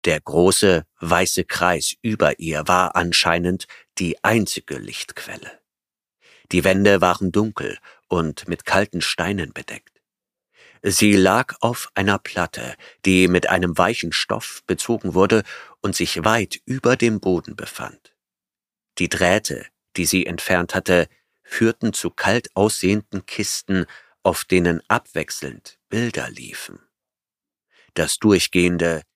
Der große, weiße Kreis über ihr war anscheinend die einzige Lichtquelle. Die Wände waren dunkel und mit kalten Steinen bedeckt. Sie lag auf einer Platte, die mit einem weichen Stoff bezogen wurde und sich weit über dem Boden befand. Die Drähte, die sie entfernt hatte, führten zu kalt aussehenden Kisten, auf denen abwechselnd Bilder liefen. Das durchgehende,